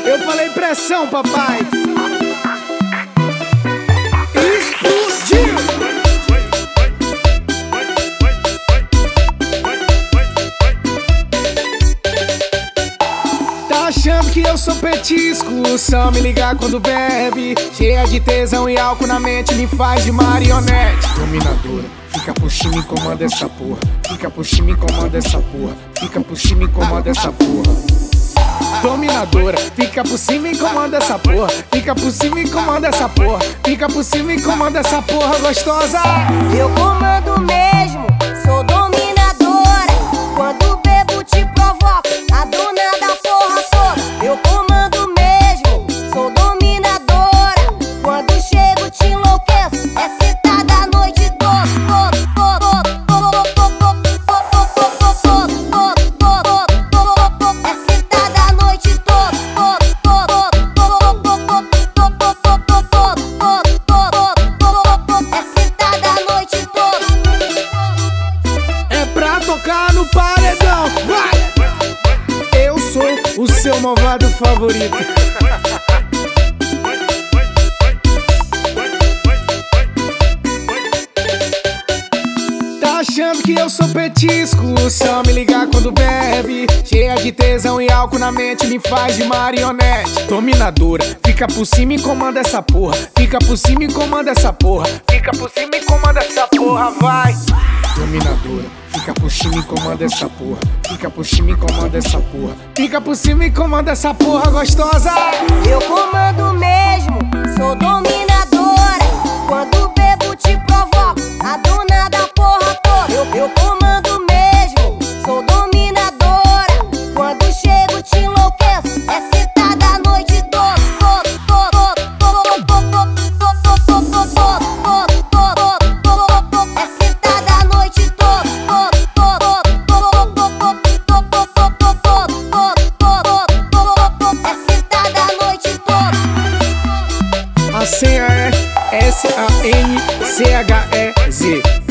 Eu falei pressão, papai. Explodiu. Tá achando que eu sou petisco? Só me ligar quando bebe. Cheia de tesão e álcool na mente, me faz de marionete. Dominadora, fica por cima e comanda essa porra. Fica por cima e comanda essa porra. Fica por cima e comanda essa porra. Dominadora, fica por cima e comanda essa porra. Fica por cima e comanda essa porra. Fica por cima e comanda essa porra gostosa. Eu comando mesmo, sou dominadora. Quando bebo te provoco, a dona da porra toda. Eu comando mesmo, sou dominadora. Quando chego te enlouqueço, é sentada a noite toda. Tocar no paredão, vai! Eu sou o seu malvado favorito. Tá achando que eu sou petisco? Só me ligar quando bebe. Cheia de tesão e álcool na mente, me faz de marionete. Dominadora, fica por cima e comanda essa porra. Fica por cima e comanda essa porra. Fica por cima e comanda essa porra, vai! Dominadora, fica por cima e comanda essa porra. Fica por cima e comanda essa porra. Fica por cima e comanda essa porra gostosa. Eu comando mesmo, sou dominadora. Quando bebo te provoco, a dona da porra toda. Eu comando mesmo, sou dominadora. Quando chego te enlouqueço, é sentada a noite toda. É sentada a noite toda. É sentada a noite toda. A senha é SANCHEZ.